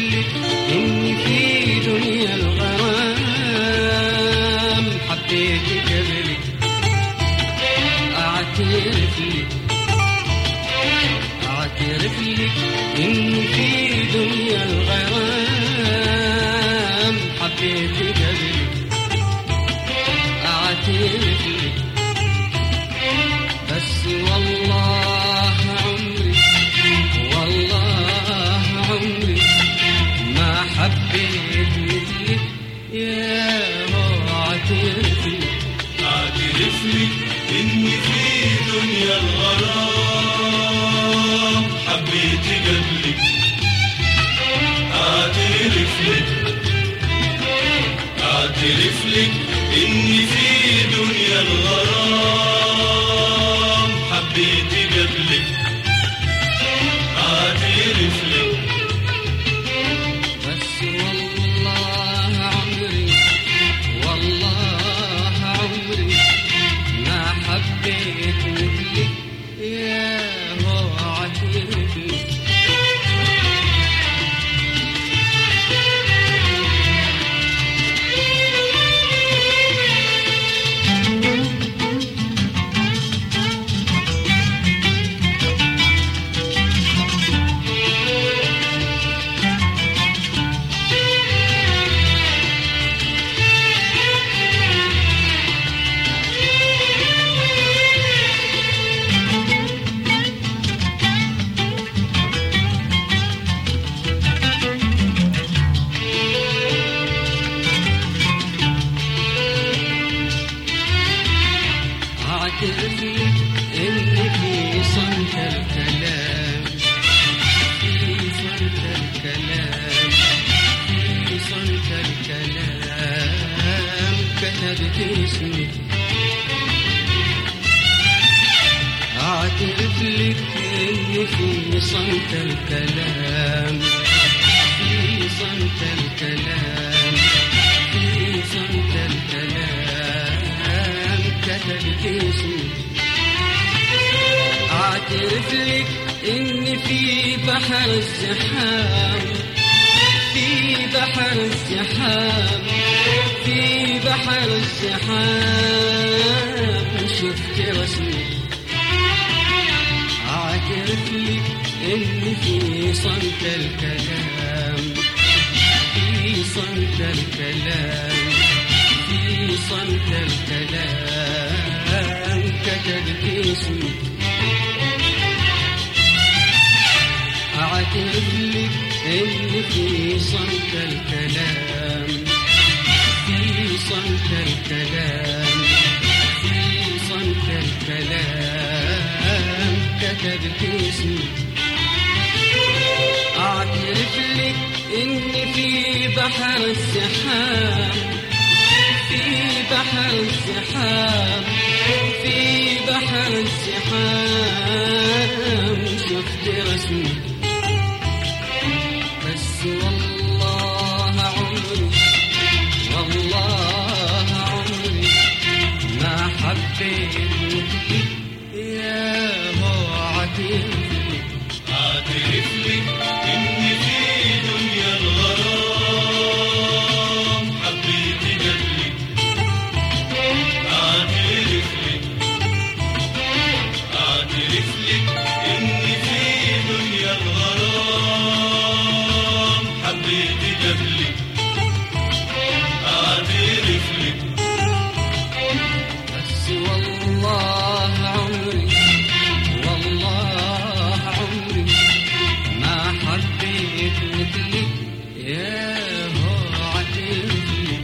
لك إني في دنيا الغرام حبيتك قبلك، أعترف لك إني في دنيا الغرام حبيتك قبلك، أعترف لك بس والله عمري ما حبيت مثلك يا هو. أعترف لك إني في دنيا الغرام حبيت قبلك، أعترف لك إني في دنيا الغرام حبيت قبلك، أعترف لك بس والله عمري ما حبيت مثلك يا هو. أعترف لك إن في صمت الكلام كتبت اسمي. أعترف لك إن في صمت الكلام كتبت اسمي. أعترف لك إن في بحر الزحام شفت رسمي. أعترف لك إن في صمت الكلام كتبت اسمي. أعترف لك إن في صمت الكلام كتبت اسمي. أعترف لك إن في بحر الزحام شفت رسمي. بس والله عمري ما حبيت مثلك يا هو. أعترف لك إني في دنيا الغرام حبيت قبلك، أعترف لك إني في دنيا الغرام حبيت قبلك، أعترف لك بس والله عمري ما حبيت مثلك يا هو. أعترف لك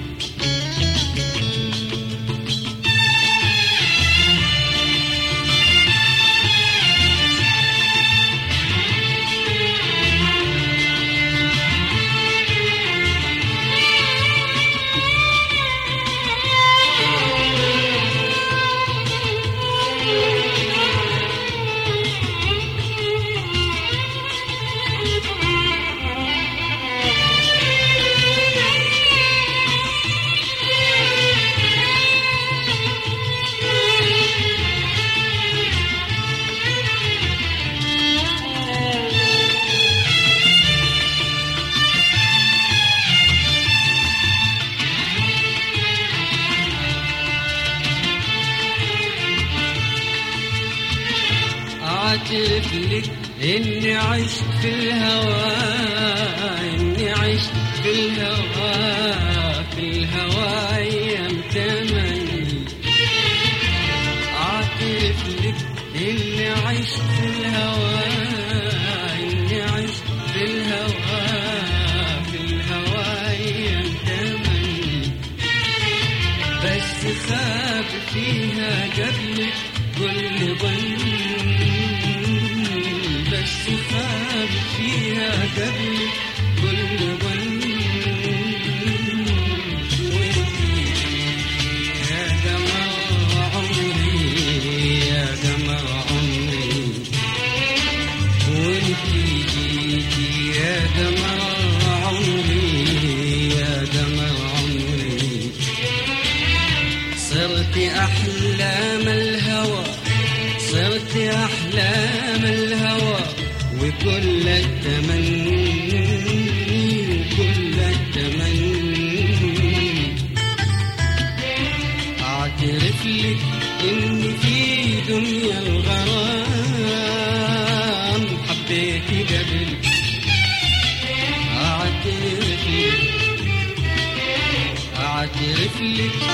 أعترف لك إني عشت في الهوى، إني عشت في الهوى، في الهوى أيام تمني. أعترف لك إني عشت في الهوى، إني عشت في الهوى، في الهوى أيام تمني. بس خاب فيها قبلك كل ظن، بس خاب فيها قبلك كل ظن. وانتي يا قمر عمري، يا قمر عمري، وانتي جيتي يا قمر عمري، يا قمر عمري. صرت أحلام الهوى، صرت أحلام الهوى، وكل التمني، وكل التمني. أعترف لك إني في دنيا الغرام حبيتي قبلك. أعترف لك، أعترف لك